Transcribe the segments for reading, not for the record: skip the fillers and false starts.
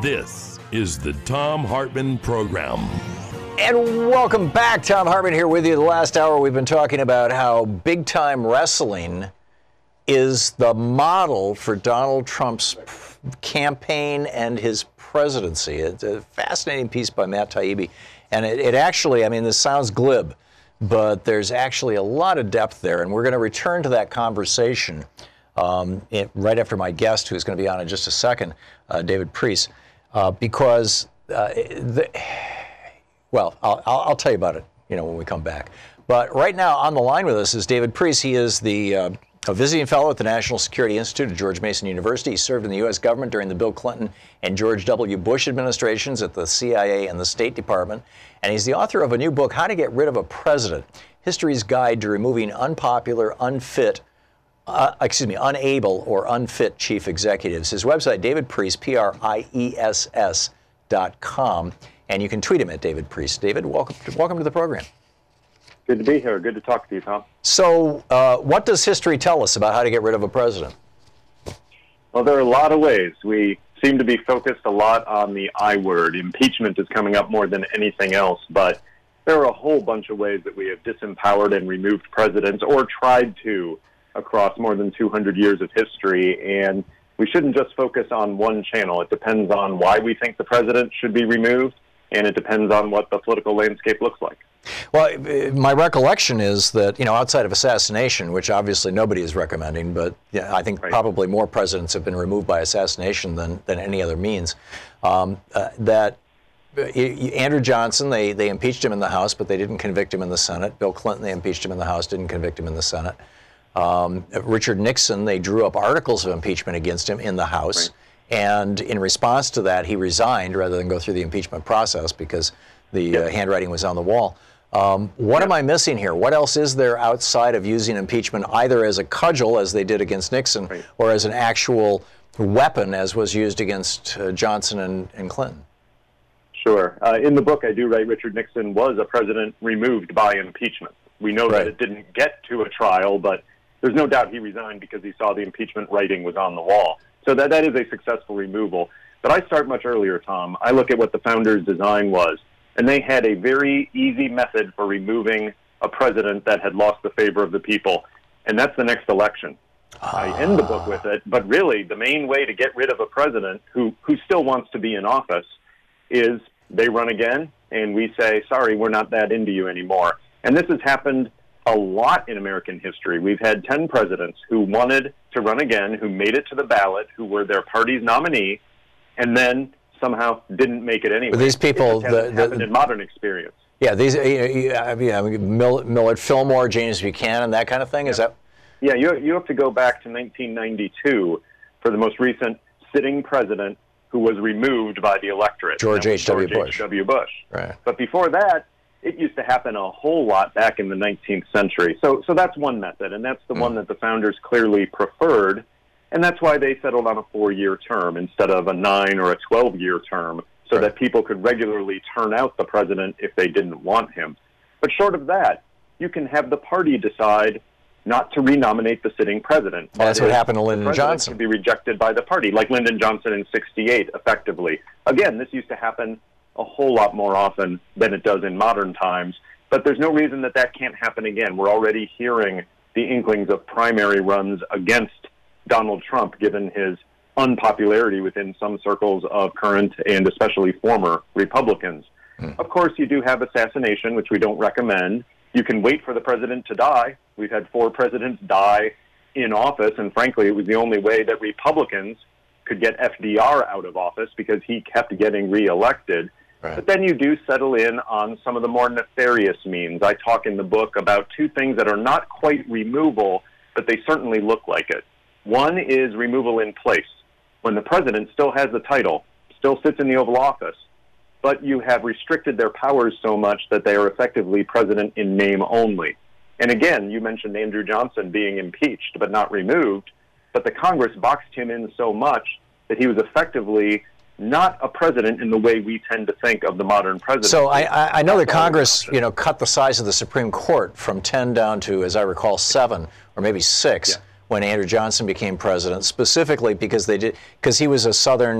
This is the Thom Hartmann Program. And welcome back. Thom Hartmann here with you. The last hour we've been talking about how big-time wrestling is the model for Donald Trump's campaign and his presidency. It's a fascinating piece by Matt Taibbi. And it actually, I mean, this sounds glib, but there's actually a lot of depth there. And we're going to return to that conversation right after my guest, who's going to be on in just a second, David Priess, because, well, I'll tell you about it, when we come back. But right now on the line with us is David Priess. He is a visiting fellow at the National Security Institute at George Mason University. He served in the U.S. government during the Bill Clinton and George W. Bush administrations at the CIA and the State Department. And he's the author of a new book, How to Get Rid of a President, History's Guide to Removing Unpopular, unable or unfit chief executives. His website, David Priess, PRIESS.com. And you can tweet him at David Priess. David, welcome to the program. Good to be here. Good to talk to you, Tom. So what does history tell us about how to get rid of a president? Well, there are a lot of ways. We seem to be focused a lot on the I word. Impeachment is coming up more than anything else, but there are a whole bunch of ways that we have disempowered and removed presidents, or tried to, across more than 200 years of history. And we shouldn't just focus on one channel. It depends on why we think the president should be removed, and it depends on what the political landscape looks like. Well, my recollection is that, outside of assassination, which obviously nobody is recommending, but I think probably more presidents have been removed by assassination than any other means, that Andrew Johnson, they impeached him in the House, but they didn't convict him in the Senate. Bill Clinton, they impeached him in the House, didn't convict him in the Senate. Richard Nixon, they drew up articles of impeachment against him in the House. And in response to that, he resigned rather than go through the impeachment process because the handwriting was on the wall. What am I missing here? What else is there outside of using impeachment either as a cudgel, as they did against Nixon, or as an actual weapon, as was used against Johnson and Clinton? Sure. In the book, I do write Richard Nixon was a president removed by impeachment. We know that it didn't get to a trial, but there's no doubt he resigned because he saw the impeachment writing was on the wall. So that is a successful removal. But I start much earlier, Tom. I look at what the founders' design was, and they had a very easy method for removing a president that had lost the favor of the people, and that's the next election. I end the book with it, but really the main way to get rid of a president who still wants to be in office is they run again, and we say, sorry, we're not that into you anymore. And this has happened a lot in American history. We've had 10 presidents who wanted to run again, who made it to the ballot, who were their party's nominee, and then somehow didn't make it anyway. But these people, happened in modern experience. Yeah, these Millard Fillmore, James Buchanan, that kind of thing. Is that? Yeah, you have to go back to 1992 for the most recent sitting president who was removed by the electorate. George H.W. Bush. H.W. Bush. Right. But before that, it used to happen a whole lot back in the 19th century. So that's one method, and that's the one that the founders clearly preferred, and that's why they settled on a 4-year term instead of a 9 or a 12-year term, so that people could regularly turn out the president if they didn't want him. But short of that, you can have the party decide not to renominate the sitting president. That's what happened to Lyndon Johnson. Could be rejected by the party, like Lyndon Johnson in '68, effectively. Again, this used to happen a whole lot more often than it does in modern times, but there's no reason that can't happen again. We're already hearing the inklings of primary runs against Donald Trump, given his unpopularity within some circles of current and especially former Republicans. Of course, you do have assassination, which we don't recommend. You can wait for the president to die. We've had 4 presidents die in office, and frankly, it was the only way that Republicans could get FDR out of office because he kept getting reelected. But then you do settle in on some of the more nefarious means. I talk in the book about 2 things that are not quite removal, but they certainly look like it. One is removal in place, when the president still has the title, still sits in the Oval Office, but you have restricted their powers so much that they are effectively president in name only. And again, you mentioned Andrew Johnson being impeached but not removed, but the Congress boxed him in so much that he was effectively not a president in the way we tend to think of the modern president. So I know that Congress, cut the size of the Supreme Court from 10 down to, as I recall, 7 or maybe 6 when Andrew Johnson became president, specifically because he was a Southern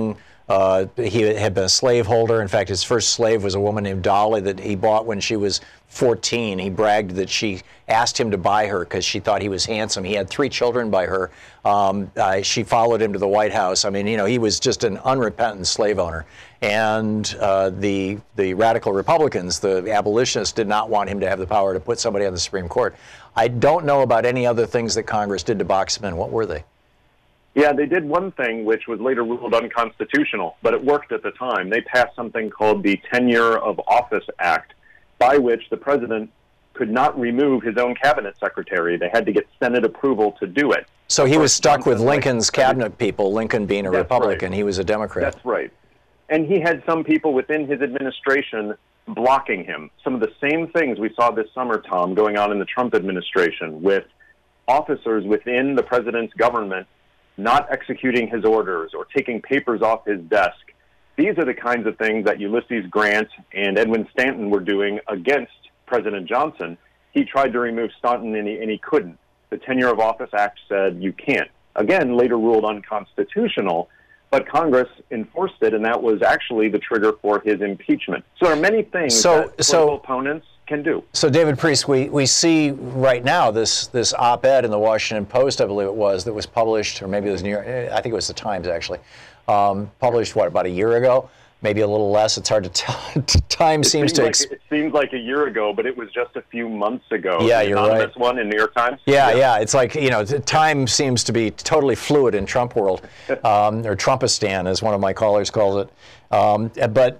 He had been a slaveholder. In fact, his first slave was a woman named Dolly that he bought when she was 14. He bragged that she asked him to buy her because she thought he was handsome. He had 3 children by her. She followed him to the White House. I mean, he was just an unrepentant slave owner. And the radical Republicans, the abolitionists, did not want him to have the power to put somebody on the Supreme Court. I don't know about any other things that Congress did to box him in. What were they? Yeah, they did one thing which was later ruled unconstitutional, but it worked at the time. They passed something called the Tenure of Office Act, by which the president could not remove his own cabinet secretary. They had to get Senate approval to do it. So he was stuck with Lincoln's cabinet people, Lincoln being a Republican. Right. He was a Democrat. That's right. And he had some people within his administration blocking him. Some of the same things we saw this summer, Tom, going on in the Trump administration, with officers within the president's government not executing his orders or taking papers off his desk. These are the kinds of things that Ulysses Grant and Edwin Stanton were doing against President Johnson. He tried to remove Stanton and he couldn't. The Tenure of Office Act said you can't. Again, later ruled unconstitutional, but Congress enforced it, and that was actually the trigger for his impeachment. So there are many things that political opponents can do. So, David Priest, we see right now this op-ed in the Washington Post, I believe it was, that was published, or maybe it was New York, I think it was the Times, actually, published, about a year ago? Maybe a little less. It's hard to tell. Time seems to... It seems like a year ago, but it was just a few months ago. Yeah, you're right. This one in New York Times? Yeah. It's like, time seems to be totally fluid in Trump world, or Trumpistan, as one of my callers calls it. And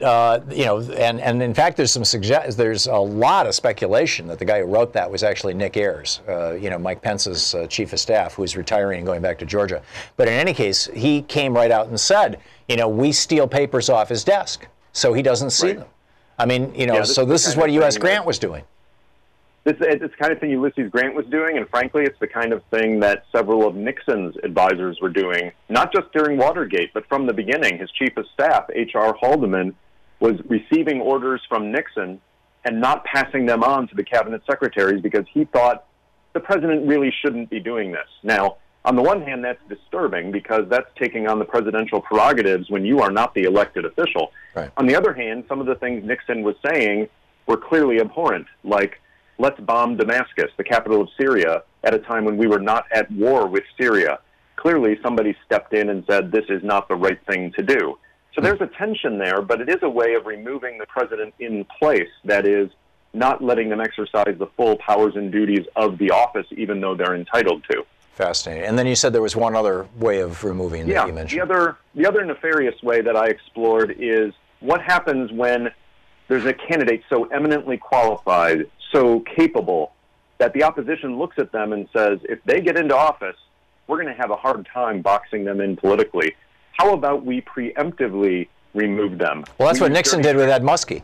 in fact, there's a lot of speculation that the guy who wrote that was actually Nick Ayers, Mike Pence's chief of staff, who's retiring and going back to Georgia. But in any case, he came right out and said, we steal papers off his desk, so he doesn't see them. I mean, so this is what U.S. Grant was doing. It's the kind of thing Ulysses Grant was doing, and frankly, it's the kind of thing that several of Nixon's advisors were doing, not just during Watergate, but from the beginning. His chief of staff, H.R. Haldeman, was receiving orders from Nixon and not passing them on to the cabinet secretaries because he thought the president really shouldn't be doing this. Now, on the one hand, that's disturbing because that's taking on the presidential prerogatives when you are not the elected official. Right. On the other hand, some of the things Nixon was saying were clearly abhorrent, like, let's bomb Damascus, the capital of Syria, at a time when we were not at war with Syria. Clearly, somebody stepped in and said, this is not the right thing to do. So there's a tension there, but it is a way of removing the president in place, that is, not letting them exercise the full powers and duties of the office, even though they're entitled to. Fascinating. And then you said there was one other way of removing that you mentioned. The other nefarious way that I explored is what happens when there's a candidate so eminently qualified, so capable, that the opposition looks at them and says, if they get into office, we're going to have a hard time boxing them in politically. How about we preemptively remove them? Well, that's what Nixon did with Ed Muskie.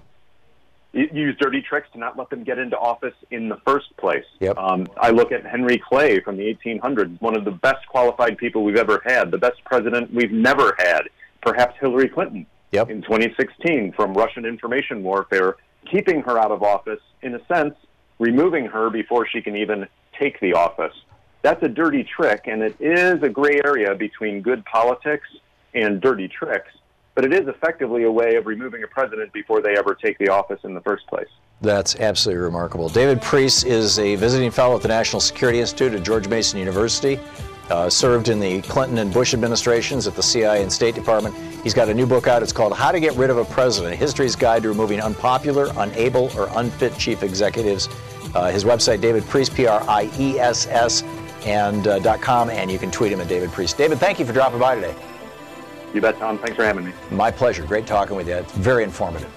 Use dirty tricks to not let them get into office in the first place. Yep. I look at Henry Clay from the 1800s, one of the best qualified people we've ever had, the best president we've never had, perhaps Hillary Clinton in 2016 from Russian information warfare, keeping her out of office, in a sense, removing her before she can even take the office. That's a dirty trick, and it is a gray area between good politics and dirty tricks. But it is effectively a way of removing a president before they ever take the office in the first place. That's absolutely remarkable. David Priest is a visiting fellow at the National Security Institute at George Mason University, served in the Clinton and Bush administrations at the CIA and State Department. He's got a new book out. It's called How to Get Rid of a President, A History's Guide to Removing Unpopular, Unable, or Unfit Chief Executives. His website, David Priest, Priess, and .com, and you can tweet him at David Priest. David, thank you for dropping by today. You bet, Tom. Thanks for having me. My pleasure. Great talking with you. It's very informative.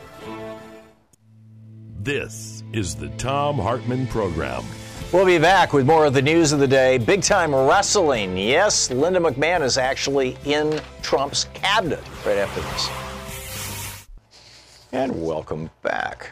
This is the Thom Hartmann Program. We'll be back with more of the news of the day. Big time wrestling. Yes, Linda McMahon is actually in Trump's cabinet right after this. And welcome back.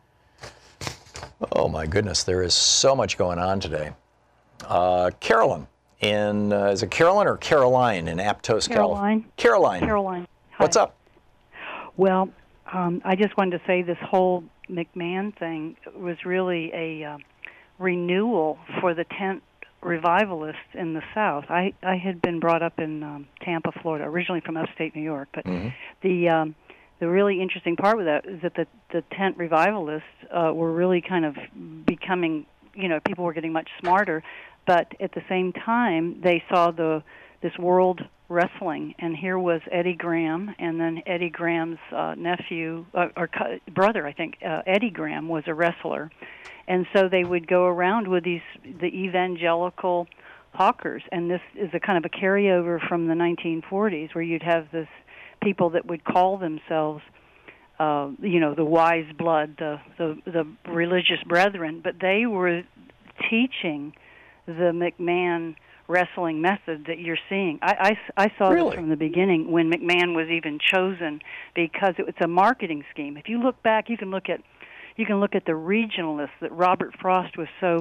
Oh my goodness, there is so much going on today. Carolyn. Is it Carolyn or Caroline in Aptos, California? Caroline. Hi. What's up? Well, I just wanted to say this whole McMahon thing was really a renewal for the tent revivalists in the South. I had been brought up in Tampa, Florida, originally from upstate New York, but the really interesting part with that is that the tent revivalists were really kind of becoming, people were getting much smarter, but at the same time they saw this world wrestling, and here was Eddie Graham, and then Eddie Graham's nephew or brother, I think, Eddie Graham was a wrestler, and so they would go around with the evangelical hawkers, and this is a kind of a carryover from the 1940s, where you'd have this people that would call themselves, the wise blood, the religious brethren, but they were teaching the McMahon wrestling method that you're seeing. I saw Really? this from the beginning when McMahon was even chosen, because it's a marketing scheme. If you look back, you can look at the regionalists that Robert Frost was so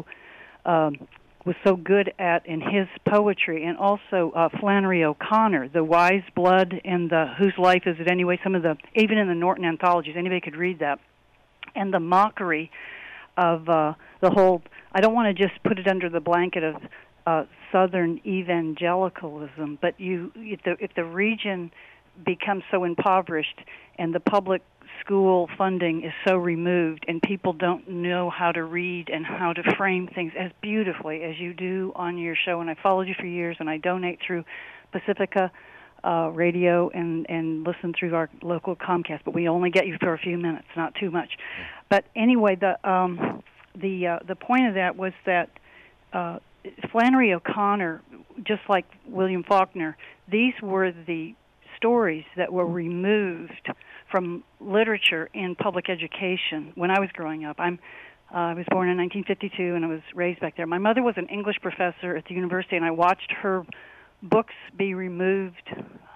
good at in his poetry, and also Flannery O'Connor, the wise blood and the whose life is it anyway, even in the Norton anthologies, anybody could read that, and the mockery of the whole, I don't want to just put it under the blanket of Southern evangelicalism, but if the region becomes so impoverished and the public school funding is so removed and people don't know how to read and how to frame things as beautifully as you do on your show, and I followed you for years, and I donate through Pacifica radio and listen through our local Comcast, but we only get you for a few minutes, not too much. But anyway, the point of that was that Flannery O'Connor, just like William Faulkner, these were the stories that were removed from literature in public education when I was growing up. I was born in 1952, and I was raised back there. My mother was an English professor at the university, and I watched her books be removed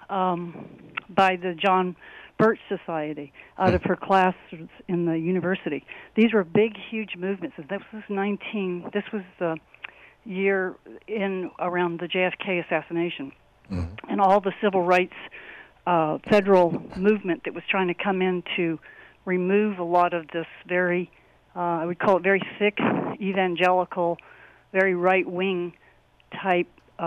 by the John Birch Society out of her classes in the university. These were big, huge movements. This was the year in around the JFK assassination, and all the civil rights federal movement that was trying to come in to remove a lot of this very, I would call it very thick, evangelical, very right-wing type.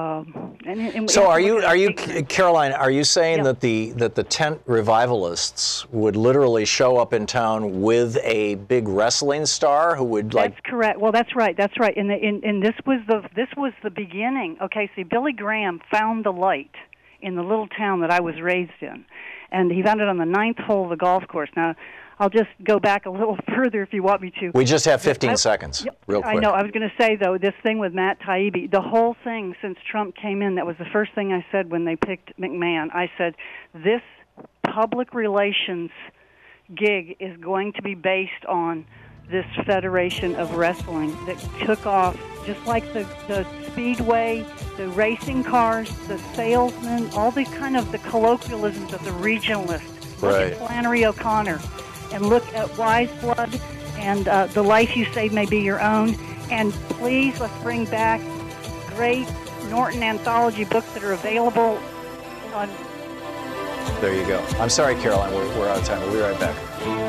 So are you, Caroline? Are you saying that the tent revivalists would literally show up in town with a big wrestling star who would That's correct. Well, that's right. That's right. And this was the beginning. Okay, see, Billy Graham found the light in the little town that I was raised in, and he found it on the 9th hole of the golf course. Now, I'll just go back a little further if you want me to. We just have 15 seconds, real quick. I know. I was going to say, though, this thing with Matt Taibbi, the whole thing since Trump came in, that was the first thing I said when they picked McMahon. I said, this public relations gig is going to be based on this federation of wrestling that took off just like the speedway, the racing cars, the salesmen, all the kind of the colloquialisms of the regionalists. Look at Flannery O'Connor, and look at Wise Blood, and The Life You Save May Be Your Own. And please, let's bring back great Norton anthology books that are available on... There you go. I'm sorry, Caroline, we're out of time. We'll be right back.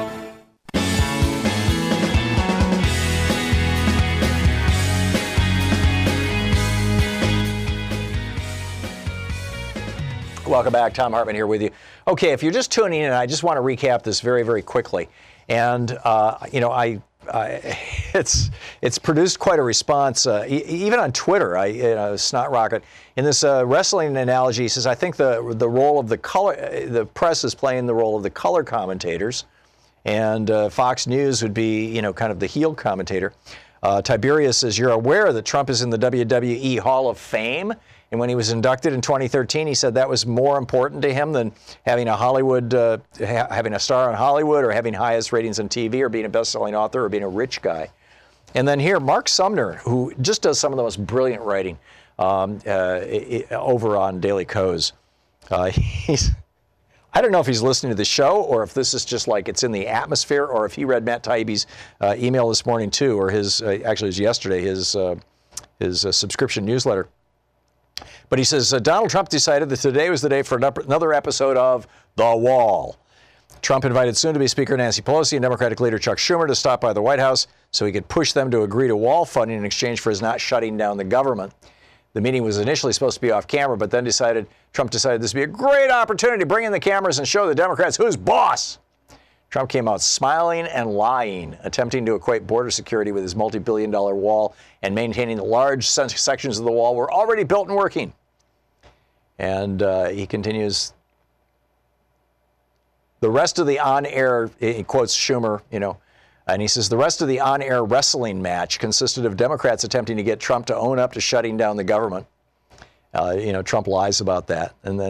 Welcome back. Thom Hartmann here with you. Okay, if you're just tuning in, I just want to recap this very, very quickly. And it's produced quite a response, even on Twitter. Snot Rocket in this wrestling analogy, he says, I think the role of the press is playing the role of the color commentators, and Fox News would be kind of the heel commentator. Tiberius says, you're aware that Trump is in the WWE Hall of Fame? And when he was inducted in 2013, he said that was more important to him than having a Hollywood, having a star in Hollywood, or having highest ratings on TV, or being a best-selling author, or being a rich guy. And then here, Mark Sumner, who just does some of the most brilliant writing over on Daily Kos. I don't know if he's listening to the show, or if this is just like it's in the atmosphere, or if he read Matt Taibbi's email this morning too, or his actually it was yesterday, his subscription newsletter. But he says, Donald Trump decided that today was the day for another episode of The Wall. Trump invited soon-to-be Speaker Nancy Pelosi and Democratic leader Chuck Schumer to stop by the White House so he could push them to agree to wall funding in exchange for his not shutting down the government. The meeting was initially supposed to be off camera, but then Trump decided this would be a great opportunity to bring in the cameras and show the Democrats who's boss. Trump came out smiling and lying, attempting to equate border security with his multi-billion-dollar wall and maintaining the large sections of the wall were already built and working. And he continues, the rest of the on-air, he quotes Schumer, and he says, the rest of the on-air wrestling match consisted of Democrats attempting to get Trump to own up to shutting down the government. Trump lies about that.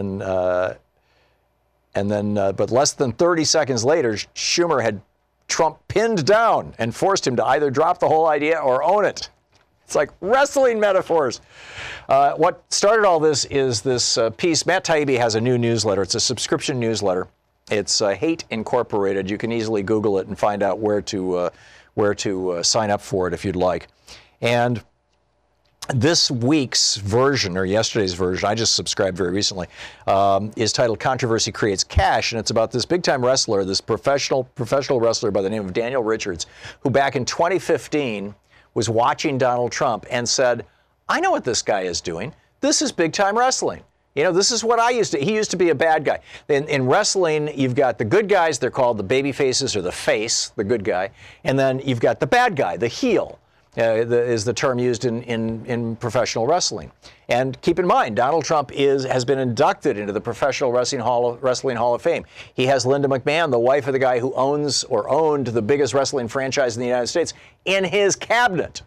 But less than 30 seconds later, Schumer had Trump pinned down and forced him to either drop the whole idea or own it. It's like wrestling metaphors. What started all this is this piece. Matt Taibbi has a new newsletter. It's a subscription newsletter. It's Hate Incorporated. You can easily Google it and find out where to sign up for it if you'd like. And this week's version, or yesterday's version, I just subscribed very recently, is titled Controversy Creates Cash, and it's about this big-time wrestler, this professional wrestler by the name of Daniel Richards, who back in 2015 was watching Donald Trump and said, I know what this guy is doing. This is big-time wrestling. This is what he used to be a bad guy. In wrestling, you've got the good guys, they're called the baby faces or the face, the good guy, and then you've got the bad guy, the heel. Is the term used in professional wrestling. And keep in mind, Donald Trump has been inducted into the Professional Wrestling Hall of Fame. He has Linda McMahon, the wife of the guy who owns or owned the biggest wrestling franchise in the United States, in his cabinet.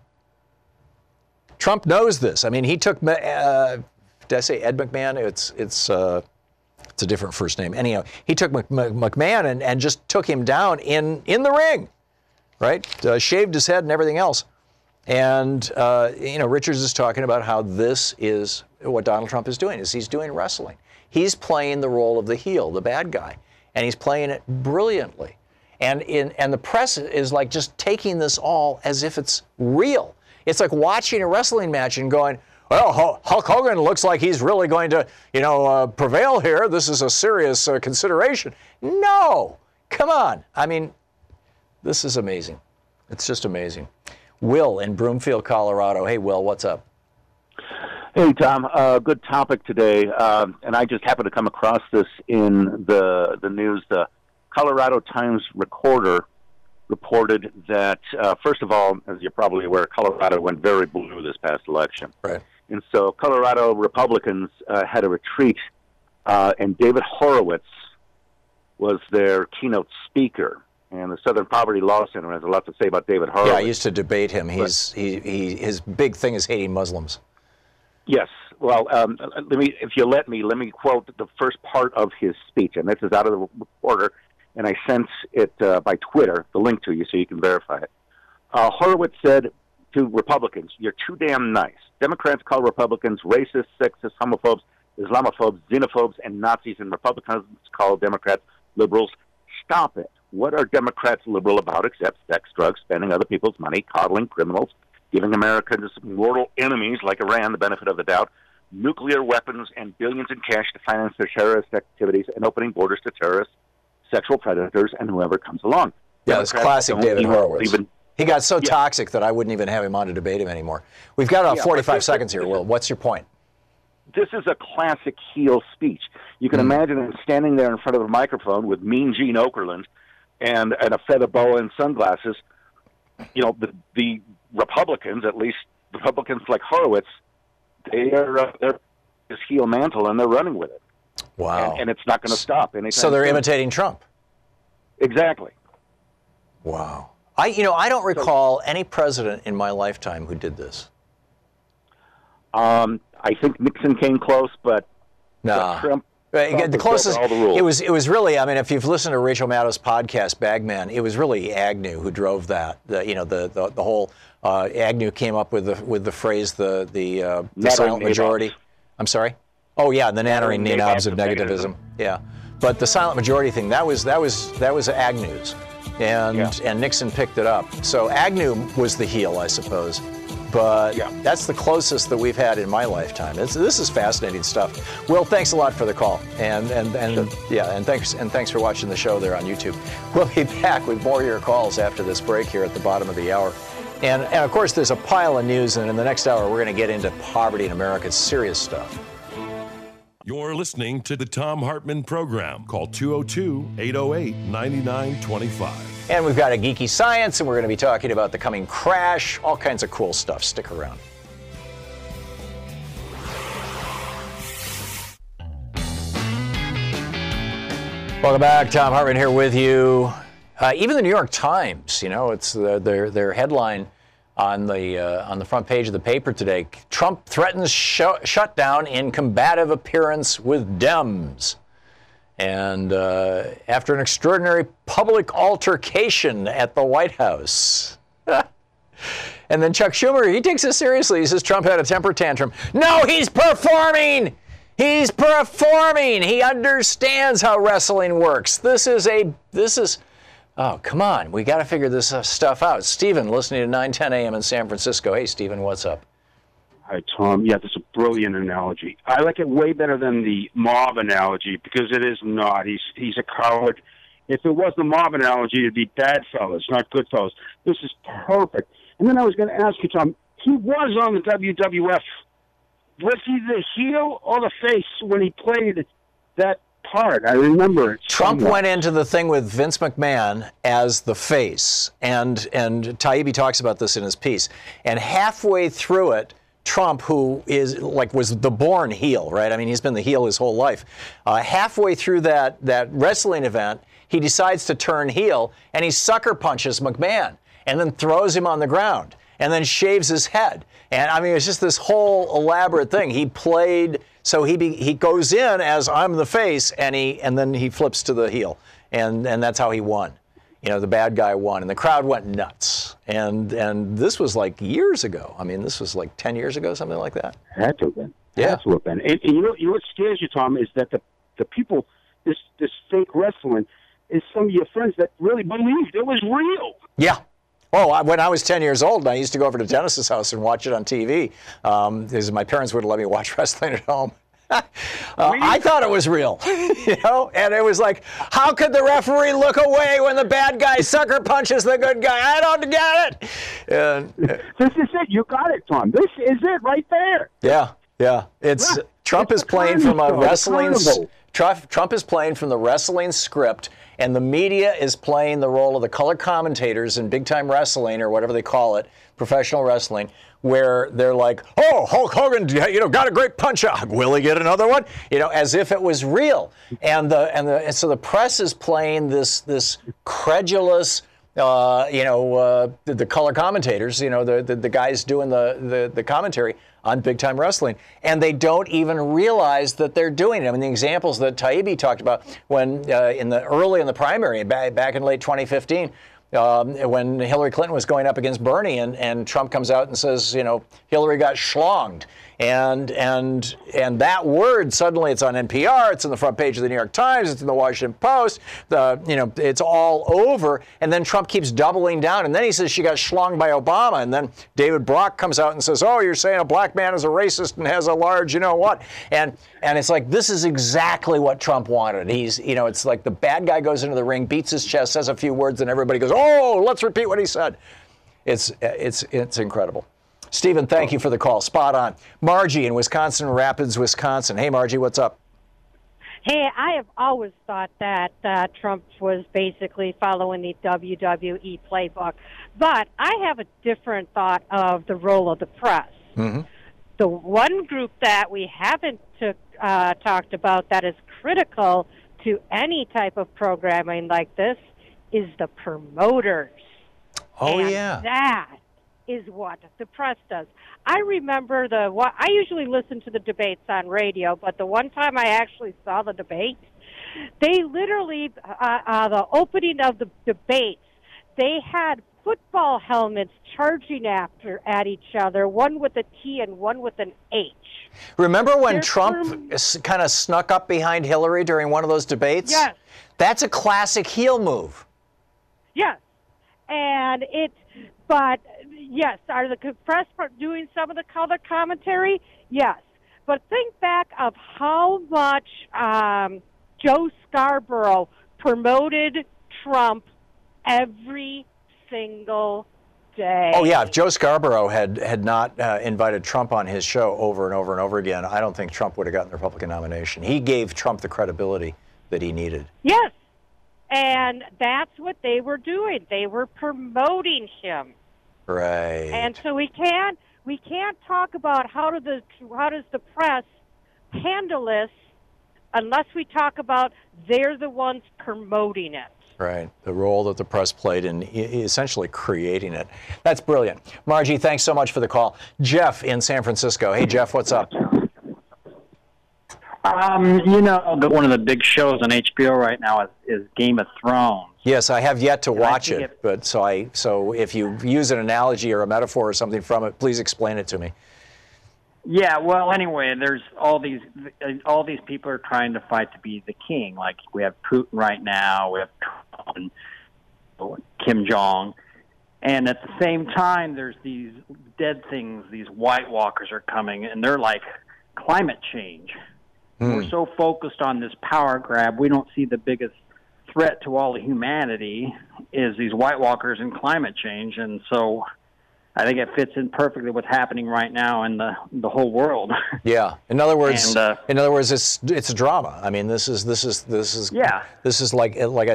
Trump knows this. I mean, he took, did I say Ed McMahon? It's a different first name. Anyhow, he took McMahon and just took him down in the ring, right? Shaved his head and everything else. And, Richards is talking about how this is what Donald Trump is doing, is he's doing wrestling. He's playing the role of the heel, the bad guy, and he's playing it brilliantly. And the press is like just taking this all as if it's real. It's like watching a wrestling match and going, well, Hulk Hogan looks like he's really going to, prevail here. This is a serious consideration. No, come on. I mean, this is amazing. It's just amazing. Will in Broomfield, Colorado. Hey, Will, what's up? Hey, Tom. Good topic today. And I just happened to come across this in the news. The Colorado Times Recorder reported that, first of all, as you're probably aware, Colorado went very blue this past election. Right. And so Colorado Republicans had a retreat, and David Horowitz was their keynote speaker. And the Southern Poverty Law Center has a lot to say about David Horowitz. Yeah, I used to debate him. His big thing is hating Muslims. Yes. Well, if you let me quote the first part of his speech, and this is out of the reporter, and I sent it by Twitter, the link to you so you can verify it. Horowitz said to Republicans, "You're too damn nice. Democrats call Republicans racist, sexist, homophobes, Islamophobes, xenophobes, and Nazis, and Republicans call Democrats liberals. Stop it. What are Democrats liberal about except sex, drugs, spending other people's money, coddling criminals, giving Americans mortal enemies like Iran the benefit of the doubt, nuclear weapons, and billions in cash to finance their terrorist activities, and opening borders to terrorists, sexual predators, and whoever comes along?" Yeah, it's classic David Horowitz. He got so toxic that I wouldn't even have him on to debate him anymore. We've got about 45 seconds here, Will. What's your point? This is a classic heel speech. You can imagine him standing there in front of a microphone with Mean Gene Okerlund and a feather boa and sunglasses. The Republicans, at least Republicans like Horowitz, they're his heel mantle and they're running with it. Wow. And it's not going to stop anytime So they're soon. Imitating Trump. Exactly. Wow. I don't recall any president in my lifetime who did this. I think Nixon came close, but Trump. The closest, all the rules. It was really, I mean, if you've listened to Rachel Maddow's podcast, Bagman, it was really Agnew who drove that. The whole Agnew came up with the phrase the silent majority. I'm sorry. Oh yeah, the nattering knobs of negativism. Yeah, but the silent majority thing that was Agnew's, and Nixon picked it up. So Agnew was the heel, I suppose. but that's the closest that we've had in my lifetime. This is fascinating stuff. Will, thanks a lot for the call, and thanks for watching the show there on YouTube. We'll be back with more of your calls after this break here at the bottom of the hour. And of course, there's a pile of news, and in the next hour, we're going to get into poverty in America. It's serious stuff. You're listening to the Thom Hartmann Program. Call 202-808-9925. And we've got a geeky science, and we're going to be talking about the coming crash, all kinds of cool stuff. Stick around. Welcome back. Thom Hartmann here with you. Even the New York Times, it's their headline on the front page of the paper today. Trump threatens shutdown in combative appearance with Dems. And after an extraordinary public altercation at the White House. And then Chuck Schumer, he takes it seriously. He says Trump had a temper tantrum. No, he's performing! He's performing! He understands how wrestling works. Oh, come on. We got to figure this stuff out. Stephen, listening to 910 AM in San Francisco. Hey, Stephen, what's up? Hi, Tom. Yeah, this is a brilliant analogy. I like it way better than the mob analogy because it is not. He's a coward. If it was the mob analogy, it'd be bad fellas, not good fellas. This is perfect. And then I was going to ask you, Tom, he was on the WWF. Was he the heel or the face when he played that part? I remember it. Trump went into the thing with Vince McMahon as the face, and Taibbi talks about this in his piece. And halfway through it, Trump, who was the born heel, right? I mean, he's been the heel his whole life. Halfway through that wrestling event, he decides to turn heel, and he sucker punches McMahon, and then throws him on the ground, and then shaves his head. And I mean, it's just this whole elaborate thing. He played, so he goes in as I'm the face, and then he flips to the heel, and that's how he won. The bad guy won, and the crowd went nuts. And this was like years ago. I mean, this was like 10 years ago, something like that. Had to have been. Yeah. Had to have been. And you know what scares you, Tom, is that the people, this fake wrestling, is some of your friends that really believed it was real. Yeah. Oh, when I was 10 years old, I used to go over to Dennis's house and watch it on TV, because my parents wouldn't let me watch wrestling at home. I thought it was real, and it was like, how could the referee look away when the bad guy sucker punches the good guy? I don't get it. This is it. You got it, Tom. This is it right there. Yeah. Trump is playing from a wrestling. Trump is playing from the wrestling script, and the media is playing the role of the color commentators in big time wrestling, or whatever they call it, professional wrestling, where they're like, oh, Hulk Hogan, got a great punch out. Will he get another one? As if it was real. And so the press is playing this credulous, the color commentators, the guys doing the commentary on big time wrestling, and they don't even realize that they're doing it. I mean, the examples that Taibbi talked about when early in the primary back in late 2015. When Hillary Clinton was going up against Bernie, and Trump comes out and says, Hillary got schlonged, and that word suddenly it's on NPR, it's on the front page of the New York Times, it's in the Washington Post, it's all over, and then Trump keeps doubling down, and then he says she got schlonged by Obama, and then David Brock comes out and says, oh, you're saying a black man is a racist and has a large, what, and it's like, this is exactly what Trump wanted. He's, it's like the bad guy goes into the ring, beats his chest, says a few words, and everybody goes, oh, let's repeat what he said. It's incredible. Stephen, thank you for the call. Spot on. Margie in Wisconsin Rapids, Wisconsin. Hey, Margie, what's up? Hey, I have always thought that Trump was basically following the WWE playbook. But I have a different thought of the role of the press. Mm-hmm. The one group that we haven't talked about that is critical to any type of programming like this is the promoters. Oh, and yeah. That is what the press does. I remember I usually listen to the debates on radio, but the one time I actually saw the debate, they literally, the opening of the debates, they had football helmets charging at each other, one with a T and one with an H. Remember when Trump kind of snuck up behind Hillary during one of those debates? Yes. That's a classic heel move. Yes. But Yes. Are the press doing some of the color commentary? Yes. But think back of how much Joe Scarborough promoted Trump every single day. Oh, yeah. If Joe Scarborough had not invited Trump on his show over and over and over again, I don't think Trump would have gotten the Republican nomination. He gave Trump the credibility that he needed. Yes. And that's what they were doing. They were promoting him. Right. And so we can't talk about how does the press handle this unless we talk about they're the ones promoting it. Right. The role that the press played in essentially creating it. That's brilliant. Margie, thanks so much for the call. Jeff in San Francisco. Hey, Jeff, what's up? One of the big shows on HBO right now is Game of Thrones. Yes, I have yet to watch it, but so if you use an analogy or a metaphor or something from it, please explain it to me. Yeah, well, anyway, there's all these people are trying to fight to be the king. Like we have Putin right now, we have Trump and Kim Jong, and at the same time, there's these dead things. These White Walkers are coming, and they're like climate change. We're so focused on this power grab, we don't see the biggest threat to all of humanity is these White Walkers and climate change, and so I think it fits in perfectly what's happening right now in the whole world. Yeah. In other words, it's a drama. I mean, this is like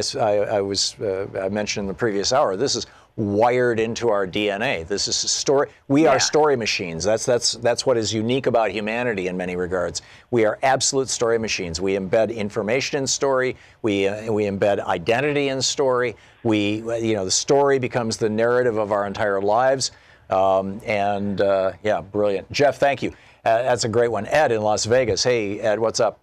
I mentioned in the previous hour. This is wired into our DNA. This is story. We are story machines. That's what is unique about humanity in many regards. We are absolute story machines. We embed information in story. We embed identity in story. The story becomes the narrative of our entire lives. Brilliant. Jeff, thank you. That's a great one. Ed in Las Vegas. Hey, Ed, what's up?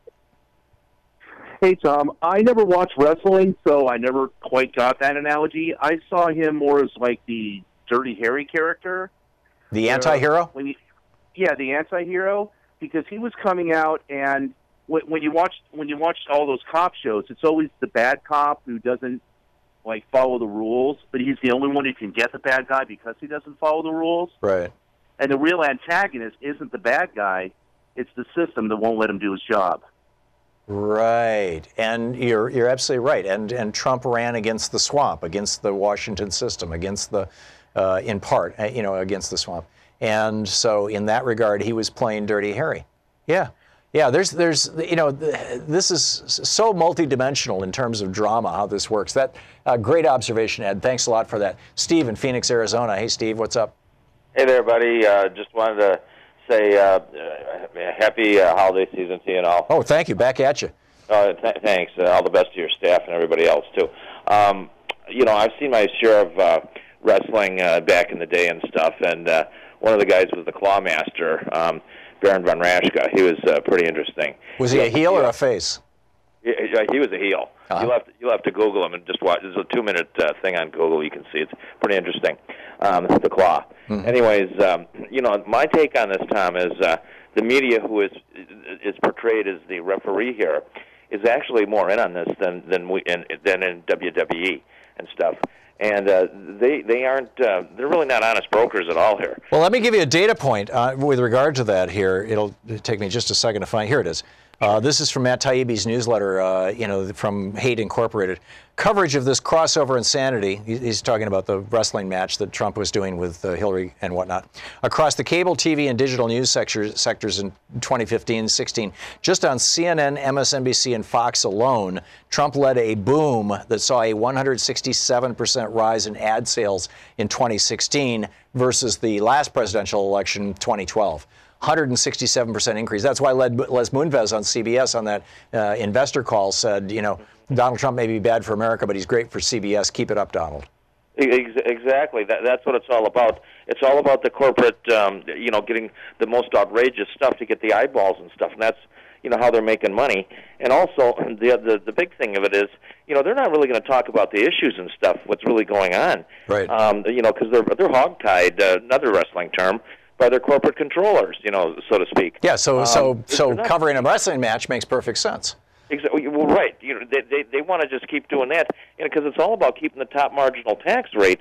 Hey, Tom. I never watched wrestling, so I never quite got that analogy. I saw him more as like the Dirty Harry character. The anti-hero? The anti-hero, because he was coming out, and when you watched all those cop shows, it's always the bad cop who doesn't follow the rules, but he's the only one who can get the bad guy because he doesn't follow the rules. Right. And the real antagonist isn't the bad guy; it's the system that won't let him do his job. Right, and you're absolutely right. And Trump ran against the swamp, against the Washington system, against the against the swamp. And so in that regard, he was playing Dirty Harry. Yeah. This is so multidimensional in terms of drama, how this works. That great observation, Ed. Thanks a lot for that. Steve in Phoenix, Arizona. Hey, Steve, what's up? Hey there, buddy. Just wanted to say happy holiday season to you and all. Oh, thank you. Back at you. Thanks. All the best to your staff and everybody else, too. I've seen my share of wrestling back in the day and stuff, and one of the guys was the Clawmaster, Baron von Raschke. He was pretty interesting. Was he a heel or a face? He was a heel. Uh-huh. You'll have to Google him and just watch. There's a 2-minute thing on Google. You can see it's pretty interesting. The Claw. Mm-hmm. Anyways, my take on this, Tom, is the media who is portrayed as the referee here is actually more in on this than in WWE and stuff. And they aren't. They're really not honest brokers at all here. Well, let me give you a data point with regard to that. Here, it'll take me just a second to find. Here it is. This is from Matt Taibbi's newsletter, from Hate Incorporated. Coverage of this crossover insanity, he's talking about the wrestling match that Trump was doing with Hillary and whatnot, across the cable, TV, and digital news sectors in 2015-16. Just on CNN, MSNBC, and Fox alone, Trump led a boom that saw a 167% rise in ad sales in 2016 versus the last presidential election, 2012. 167% increase. That's why Les Moonves on CBS on that investor call said, Donald Trump may be bad for America, but he's great for CBS. Keep it up, Donald. Exactly. That's what it's all about. It's all about the corporate, getting the most outrageous stuff to get the eyeballs and stuff. And that's, how they're making money. And also, the big thing of it is, they're not really going to talk about the issues and stuff, what's really going on. Right. Because they're hogtied, another wrestling term, by their corporate controllers, so to speak. Yeah, so covering a wrestling match makes perfect sense. Exactly. Well, right. They want to just keep doing that, because it's all about keeping the top marginal tax rate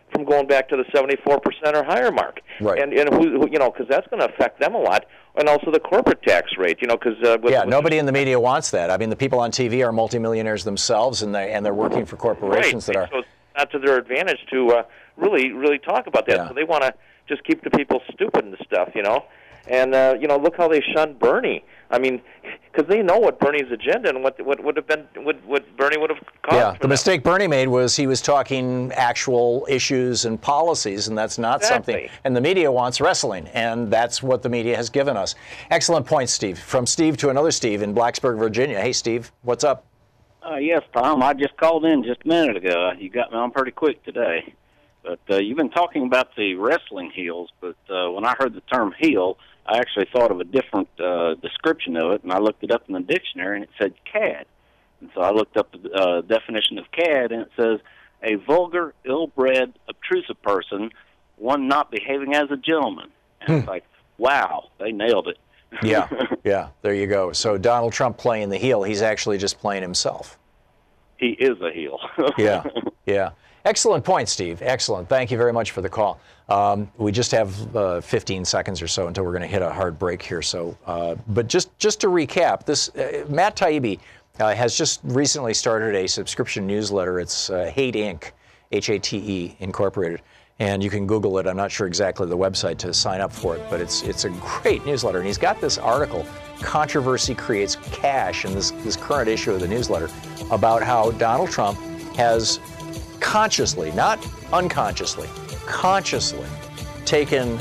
from going back to the 74% or higher mark. Right. And who because that's going to affect them a lot. And also the corporate tax rate, because nobody in the media wants that. I mean, the people on TV are multimillionaires themselves, and they're working for corporations right. that are. So it's not to their advantage to really talk about that. Yeah. So they want to just keep the people stupid and stuff, And look how they shunned Bernie. I mean, because they know what Bernie's agenda and what would have been what Bernie would have caused. Yeah, the mistake Bernie made was he was talking actual issues and policies, and that's not something. And the media wants wrestling, and that's what the media has given us. Excellent point, Steve. From Steve to another Steve in Blacksburg, Virginia. Hey, Steve, what's up? Yes, Tom. I just called in just a minute ago. You got me on pretty quick today. But you've been talking about the wrestling heels, but when I heard the term heel, I actually thought of a different description of it, and I looked it up in the dictionary, and it said cad. And so I looked up the definition of cad, and it says a vulgar, ill-bred, obtrusive person, one not behaving as a gentleman. And it's like, wow, they nailed it. Yeah, there you go. So Donald Trump playing the heel, he's actually just playing himself. He is a heel. Yeah. Excellent point, Steve. Excellent. Thank you very much for the call. We just have 15 seconds or so until we're going to hit a hard break here. So, but just to recap, this Matt Taibbi has just recently started a subscription newsletter. It's Hate Inc., H-A-T-E Incorporated, and you can Google it. I'm not sure exactly the website to sign up for it, but it's a great newsletter. And he's got this article, "Controversy Creates Cash," in this current issue of the newsletter, about how Donald Trump has consciously, not unconsciously, consciously taken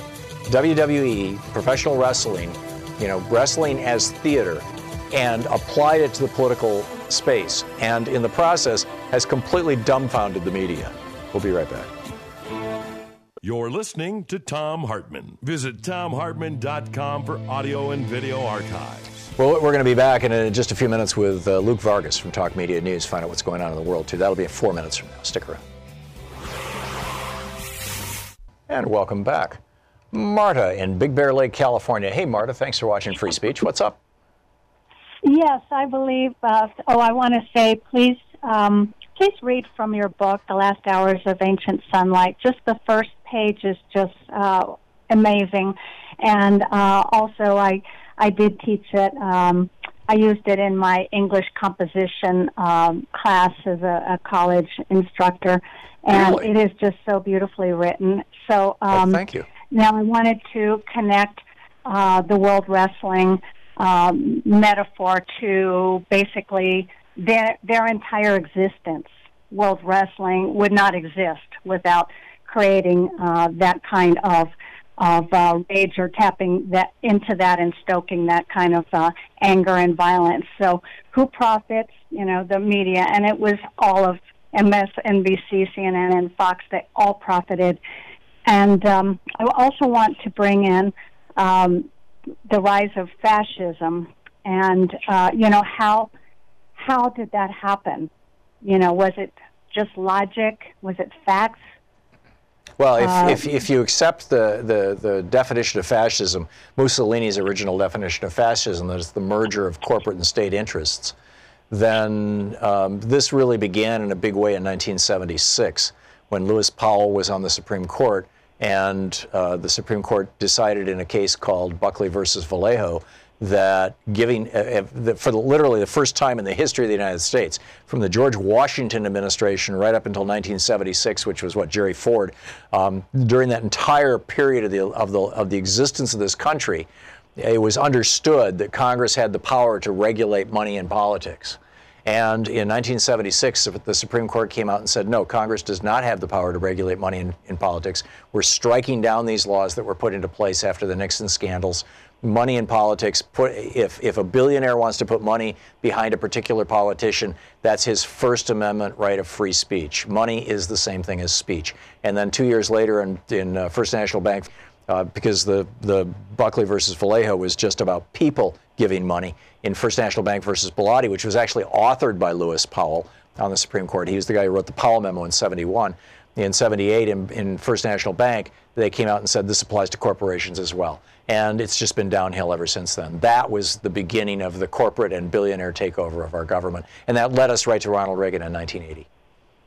WWE, professional wrestling, wrestling as theater, and applied it to the political space, and in the process has completely dumbfounded the media. We'll be right back. You're listening to Thom Hartmann. Visit ThomHartmann.com for audio and video archives. Well, we're going to be back in just a few minutes with Luke Vargas from Talk Media News. Find out what's going on in the world, too. That'll be in 4 minutes from now. Stick around. And welcome back. Marta in Big Bear Lake, California. Hey, Marta, thanks for watching Free Speech. What's up? Yes, I believe, I want to say, please read from your book, The Last Hours of Ancient Sunlight. Just the first page is just amazing. And also, I did teach it. I used it in my English composition class as a college instructor, and really? It is just so beautifully written. So thank you. Now I wanted to connect the World Wrestling metaphor to basically their entire existence. World Wrestling would not exist without creating that kind of rage, or tapping that into that and stoking that kind of anger and violence. So who profits? The media, and it was all of MSNBC, CNN, and Fox. They all profited. And I also want to bring in the rise of fascism, and how did that happen? Was it just logic? Was it facts? Well, if you accept the definition of fascism, Mussolini's original definition of fascism, that is the merger of corporate and state interests, then this really began in a big way in 1976 when Lewis Powell was on the Supreme Court, and the Supreme Court decided in a case called Buckley versus Vallejo that giving, for literally the first time in the history of the United States, from the George Washington administration right up until 1976, which was Jerry Ford, during that entire period of the existence of this country, it was understood that Congress had the power to regulate money in politics. And in 1976, the Supreme Court came out and said, no, Congress does not have the power to regulate money in politics. We're striking down these laws that were put into place after the Nixon scandals. Money in politics, if a billionaire wants to put money behind a particular politician, that's his First Amendment right of free speech. Money is the same thing as speech. And then 2 years later in First National Bank, because the Buckley versus Vallejo was just about people giving money, in First National Bank versus Bellotti, which was actually authored by Lewis Powell on the Supreme Court. He was the guy who wrote the Powell Memo in 71. In 78, in First National Bank, they came out and said this applies to corporations as well. And it's just been downhill ever since then. That was the beginning of the corporate and billionaire takeover of our government. And that led us right to Ronald Reagan in 1980.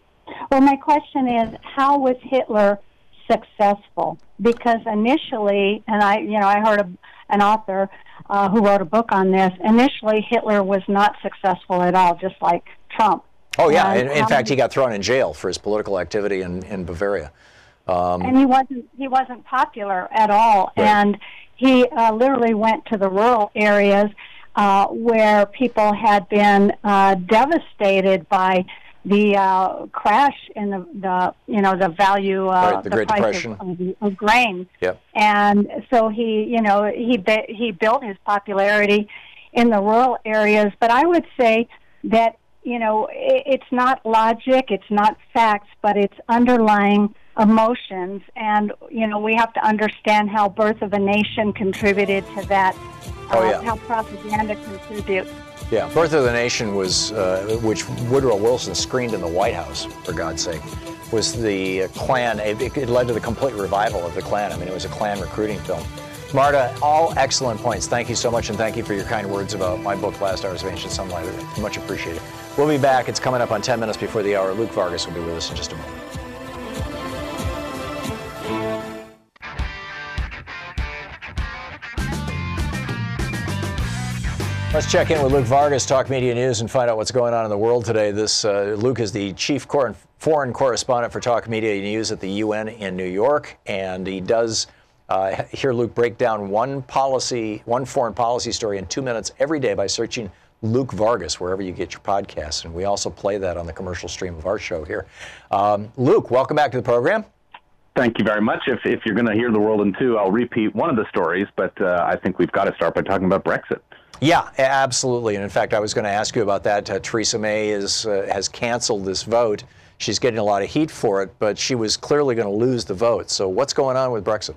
Well, my question is, how was Hitler successful? Because initially, and I heard an author who wrote a book on this. Initially, Hitler was not successful at all, just like Trump. Oh yeah, in fact, he got thrown in jail for his political activity in Bavaria. And he wasn't popular at all. Right. And he literally went to the rural areas where people had been devastated by the crash in the value the Great Depression of grain. Yep. And so he built his popularity in the rural areas. But I would say that it's not logic, it's not facts, but it's underlying emotions, and we have to understand how Birth of a Nation contributed to that. How propaganda contributes. Yeah, Birth of the Nation was, which Woodrow Wilson screened in the White House, for God's sake, was the Klan. It led to the complete revival of the Klan. I mean, it was a Klan recruiting film. Marta, all excellent points. Thank you so much, and thank you for your kind words about my book, Last Hours of Ancient Sunlight. Much appreciated. We'll be back. It's coming up on 10 minutes before the hour. Luke Vargas will be with us in just a moment. Let's check in with Luke Vargas, Talk Media News, and find out what's going on in the world today. Luke is the chief foreign correspondent for Talk Media News at the UN in New York, and he does hear Luke break down one foreign policy story in 2 minutes every day by searching Luke Vargas wherever you get your podcasts, and we also play that on the commercial stream of our show here. Luke, welcome back to the program. Thank you very much. If you're going to hear the world in two, I'll repeat one of the stories, but I think we've got to start by talking about Brexit. Yeah, absolutely. And in fact, I was going to ask you about that. Theresa May has canceled this vote. She's getting a lot of heat for it, but she was clearly going to lose the vote. So what's going on with Brexit?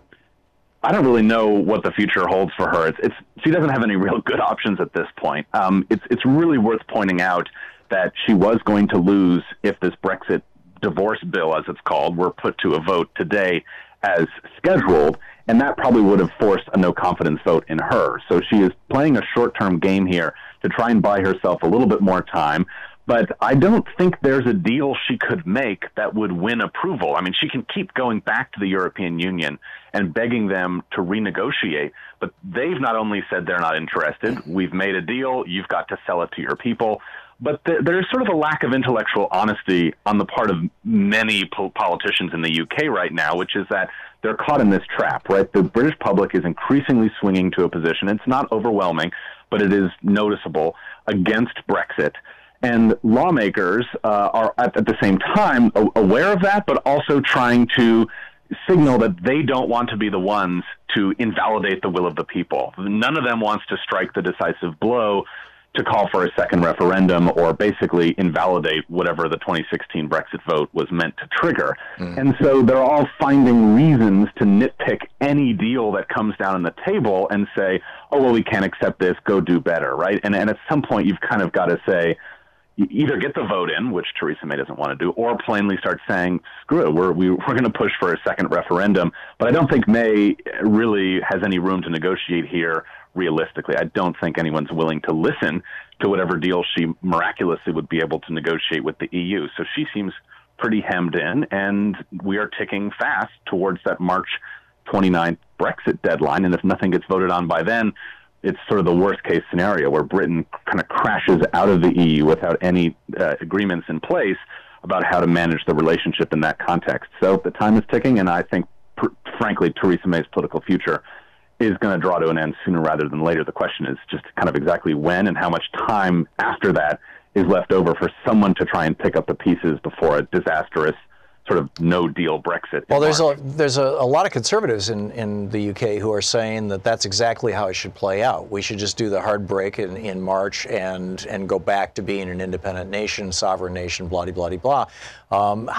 I don't really know what the future holds for her. She doesn't have any real good options at this point. It's really worth pointing out that she was going to lose if this Brexit divorce bill, as it's called, were put to a vote today as scheduled, and that probably would have forced a no-confidence vote in her. So she is playing a short-term game here to try and buy herself a little bit more time. But I don't think there's a deal she could make that would win approval. I mean, she can keep going back to the European Union and begging them to renegotiate, but they've not only said they're not interested, we've made a deal, you've got to sell it to your people. But there's sort of a lack of intellectual honesty on the part of many politicians in the UK right now, which is that they're caught in this trap, right? The British public is increasingly swinging to a position. It's not overwhelming, but it is noticeable against Brexit. And lawmakers are at the same time aware of that, but also trying to signal that they don't want to be the ones to invalidate the will of the people. None of them wants to strike the decisive blow to call for a second referendum or basically invalidate whatever the 2016 Brexit vote was meant to trigger. And so they're all finding reasons to nitpick any deal that comes down on the table and say, oh, well, we can't accept this, go do better, right? And at some point, you've kind of got to say, either get the vote in, which Theresa May doesn't want to do, or plainly start saying, screw it, we're going to push for a second referendum. But I don't think May really has any room to negotiate here realistically. I don't think anyone's willing to listen to whatever deal she miraculously would be able to negotiate with the EU. So she seems pretty hemmed in, and we are ticking fast towards that March 29th Brexit deadline. And if nothing gets voted on by then, it's sort of the worst-case scenario where Britain kind of crashes out of the EU without any agreements in place about how to manage the relationship in that context. So the time is ticking, and I think, frankly, Theresa May's political future is going to draw to an end sooner rather than later. The question is just kind of exactly when and how much time after that is left over for someone to try and pick up the pieces before a disastrous sort of no-deal Brexit. Well, there's a lot of conservatives in the UK who are saying that that's exactly how it should play out. We should just do the hard break in March and go back to being an independent nation, sovereign nation, blah, blah, blah, blah. And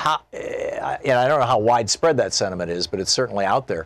I don't know how widespread that sentiment is, but it's certainly out there.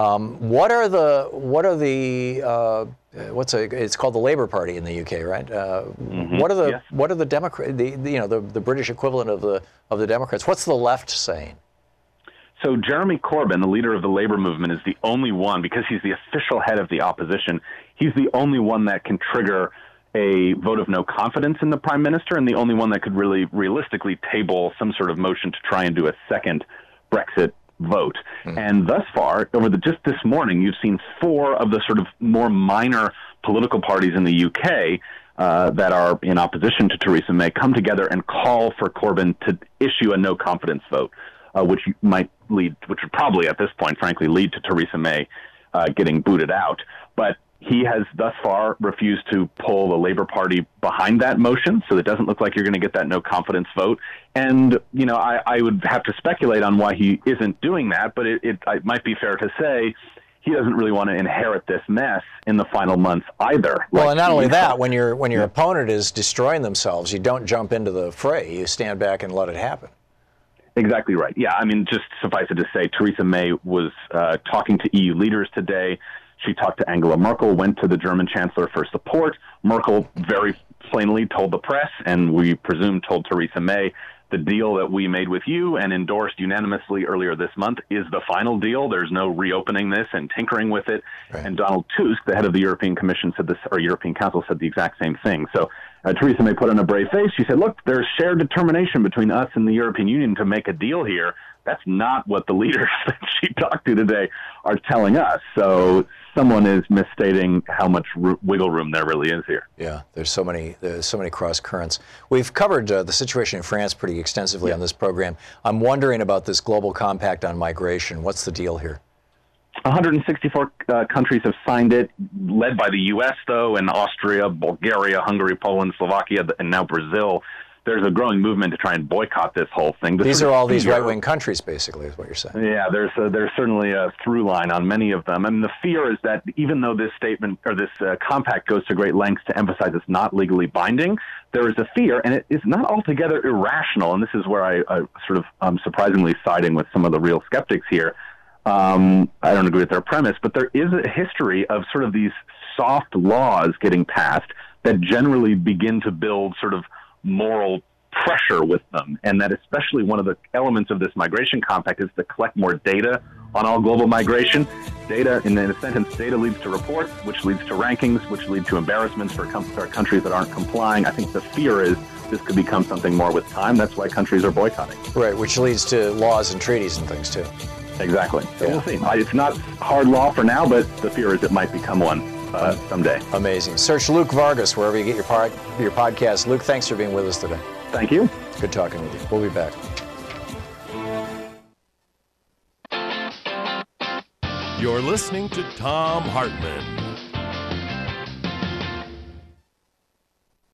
It's called the Labour Party in the UK, right? What are the Democrats, the British equivalent of the Democrats? What's the left saying? So Jeremy Corbyn, the leader of the Labour movement, is the only one, because he's the official head of the opposition, he's the only one that can trigger a vote of no confidence in the prime minister, and the only one that could really realistically table some sort of motion to try and do a second Brexit vote. And thus far, just this morning, you've seen 4 of the sort of more minor political parties in the UK that are in opposition to Theresa May come together and call for Corbyn to issue a no confidence vote, which would probably at this point, frankly, lead to Theresa May getting booted out. But he has thus far refused to pull the Labour Party behind that motion, so it doesn't look like you're going to get that no confidence vote. And, I would have to speculate on why he isn't doing that, but it might be fair to say he doesn't really want to inherit this mess in the final months either. Well, and not only that, when your opponent is destroying themselves, you don't jump into the fray. You stand back and let it happen. Exactly right. Yeah, I mean, just suffice it to say, Theresa May was talking to EU leaders today. She talked to Angela Merkel, went to the German Chancellor for support. Merkel very plainly told the press, and we presume told Theresa May, the deal that we made with you and endorsed unanimously earlier this month is the final deal. There's no reopening this and tinkering with it. Right. And Donald Tusk, the head of the European Commission, said this, or European Council said the exact same thing. So Theresa May put on a brave face. She said, look, there's shared determination between us and the European Union to make a deal here. That's not what the leaders that she talked to today are telling us. So someone is misstating how much wiggle room there really is here. Yeah, there's so many cross currents. We've covered the situation in France pretty extensively on this program. I'm wondering about this global compact on migration. What's the deal here? 164 countries have signed it, led by the U.S., though, and Austria, Bulgaria, Hungary, Poland, Slovakia, and now Brazil. There's a growing movement to try and boycott this whole thing. These are all these right-wing countries, basically, is what you're saying. Yeah, there's certainly a through line on many of them. And the fear is that even though this statement or this compact goes to great lengths to emphasize it's not legally binding, there is a fear, and it is not altogether irrational. And this is where I sort of surprisingly siding with some of the real skeptics here. I don't agree with their premise, but there is a history of sort of these soft laws getting passed that generally begin to build sort of moral pressure with them, and that especially one of the elements of this migration compact is to collect more data on all global migration. Data, in a sentence, data leads to reports, which leads to rankings, which lead to embarrassments for countries that aren't complying. I think the fear is this could become something more with time. That's why countries are boycotting. Right, which leads to laws and treaties and things, too. Exactly. So we'll see. It's not hard law for now, but the fear is it might become one someday. Amazing. Search Luke Vargas wherever you get your podcast. Luke, thanks for being with us today. Thank you. Good talking with you. We'll be back. You're listening to Thom Hartmann.